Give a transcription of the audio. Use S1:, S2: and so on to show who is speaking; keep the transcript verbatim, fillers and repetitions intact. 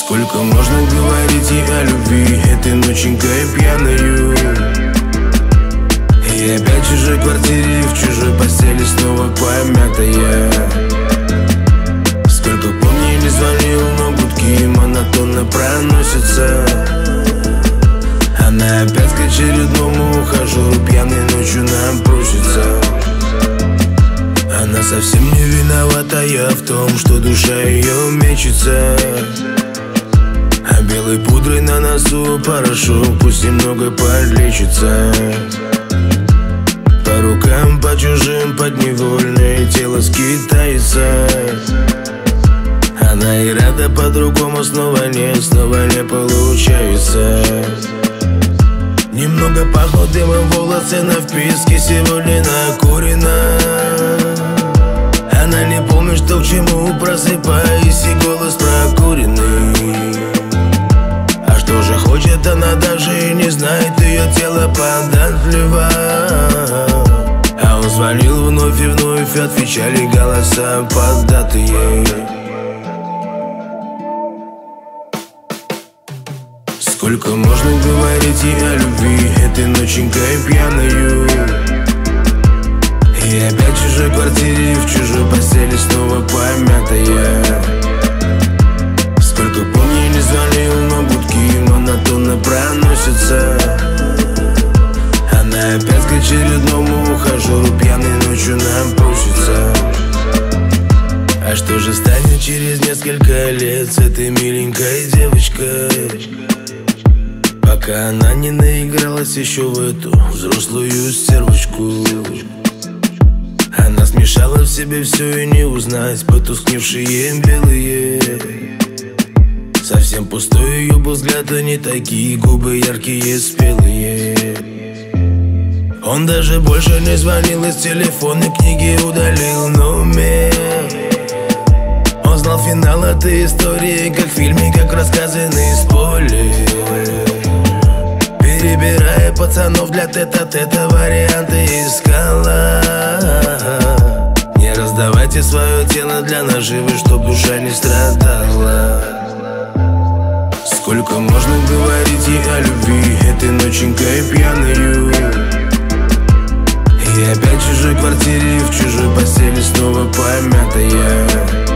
S1: Сколько можно говорить ей о любви этой ноченькой пьяною? И опять в чужой квартире, в чужой постели снова помятая. Сколько помню, не звонил, но гудки монотонно проносятся. Она опять к очередному ухажеру пьяной ночью нам просится. Она совсем не виноватая в том, что душа ее мечется. А белой пудрой на носу порошок, пусть немного подлечится. По рукам, по чужим, подневольное тело скитается. Она и рада по-другому, снова не, снова не получается. Немного пахнут дымом волосы на вписке, сегодня накурена. Она не помнит, что к чему, просыпаясь, и голос прокуренный. А что же хочет она, даже и не знает, ее тело податливо. А он звонил вновь и вновь, отвечали голоса поддатые. Сколько можно говорить ей о любви этой ноченькой пьяною? И опять в чужой квартире, в чужой постели снова помятая. Сколько помню, не звонил, но гудки монотонно проносятся. Она опять к очередному ухажеру пьяной ночью нам просится. А что же станет через несколько лет с этой миленькой девочкой? Пока она не наигралась еще в эту взрослую стервочку. Она смешала в себе все и не узнать потускневшие белые. Совсем пустой ее был взгляд, а не такие губы яркие, спелые. Он даже больше не звонил, из телефонной книги удалил номер. Он знал финал этой истории, как в фильме, как рассказанный спойлер. Перебирая пацанов для тета-тета, варианты искала. Не раздавайте свое тело для наживы, чтоб душа не страдала. Сколько можно говорить ей о любви этой ноченькой пьяною? И опять в чужой квартире, в чужой постели снова помятая.